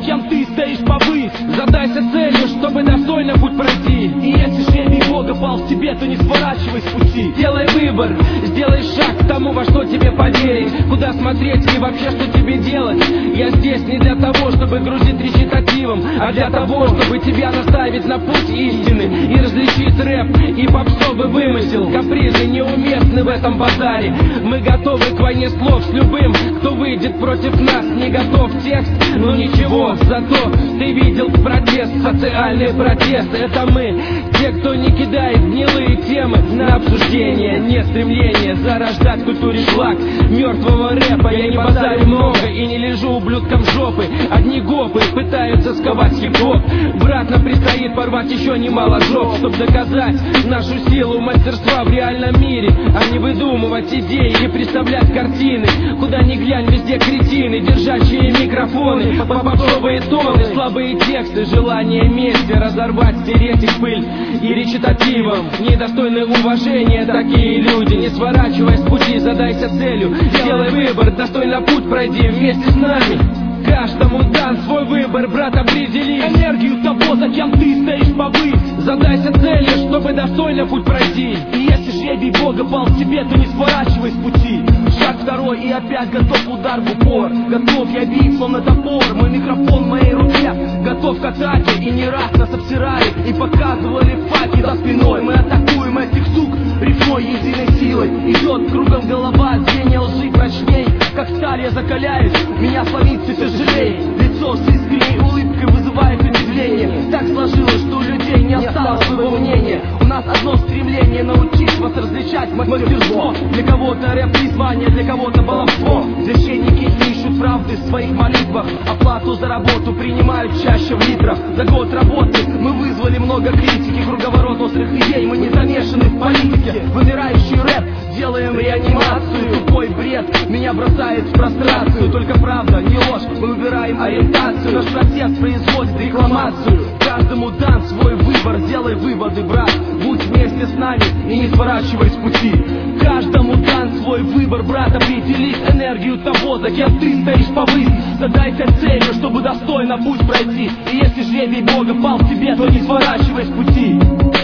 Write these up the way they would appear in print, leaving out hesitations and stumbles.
кем ты стоишь повысь. Задайся целью, чтобы достойно путь пройти. И если жребий Бога пал в тебе, то не сворачивай с пути. Делай выбор, сделай шаг к тому, во что тебе поверить. Куда смотреть и вообще что тебе делать. Я здесь не для того, чтобы грузить речитативом, а для того, чтобы тебя наставить на путь истины и различить рэп и попсовый вымысел. Капризы неуместны в этом базаре. Мы готовы к войне слов с любым, кто выйдет против нас. Не готов текст, но ничего, зато ты видел протест, социальный протест. Это мы, те, кто не кидает гнилые темы на обсуждение. Нет стремления зарождать в культуре шлак мертвого рэпа. Я не базарю много и не лежу ублюдком жопы. Одни гопы пытаются сковать хип-хоп. Брат, нам предстоит порвать еще немало жоп, чтобы доказать нашу силу мастерства в реальном мире, а не выдумывать идеи и представлять картины. Куда ни глянь, везде кретины, держащие микрофоны, попсовые тоны, слабые тексты, желание мести, разорвать, стереть их пыль и речитативом. Недостойны уважения такие люди. Не сворачивай с пути, задайся целью, делай выбор, достойно путь пройди вместе с нами. Каждому дан свой выбор, брат, определи энергию того, за кем ты стоишь повысь. Задайся целью, чтобы достойно путь пройти. И если жребий Бога пал в тебе, то не сворачивай с пути. Шаг второй и опять готов удар в упор. Готов я бить, словно топор. Мой микрофон в моей руке, готов к атаке. И не раз нас обсирали и показывали факи за спиной. Мы атакуем этих сук рифмой единой силой. Идет кругом голова, звенья лжи прочней. Как сталь я закаляюсь, меня словинцы тяжелей. Лицо с искренней улыбкой вызывает удивление. Так сложилось, что у людей не осталось своего мнения. У нас одно стремление — научить вас различать мастерство. Для кого-то рэп призвание, для кого-то баловство. Священники ищут правды в своих молитвах. Оплату за работу принимают чаще в литрах. За год работы мы вызвали много критики. Круговорот острых идей, мы не замешаны в политике. Вымирающий рэп, делаем реанимацию. Тупой бред меня бросает в прострацию. Только правда, не ложь, мы выбираем ориентацию. Наш протест производит рекламацию. Каждому дан свой выбор, делай выводы, брат. Будь вместе с нами и не сворачивай с пути. Каждому дан свой выбор, брат. Определи энергию того, за кем ты стоишь повысь. Задайся целью, чтобы достойно путь пройти. И если жребий Бога пал в тебе, то не сворачивай с пути.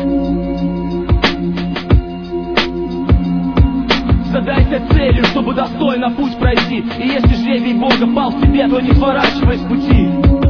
Задайся целью, чтобы достойно путь пройти. И если жребий Бога пал в тебе, то не сворачивай с пути.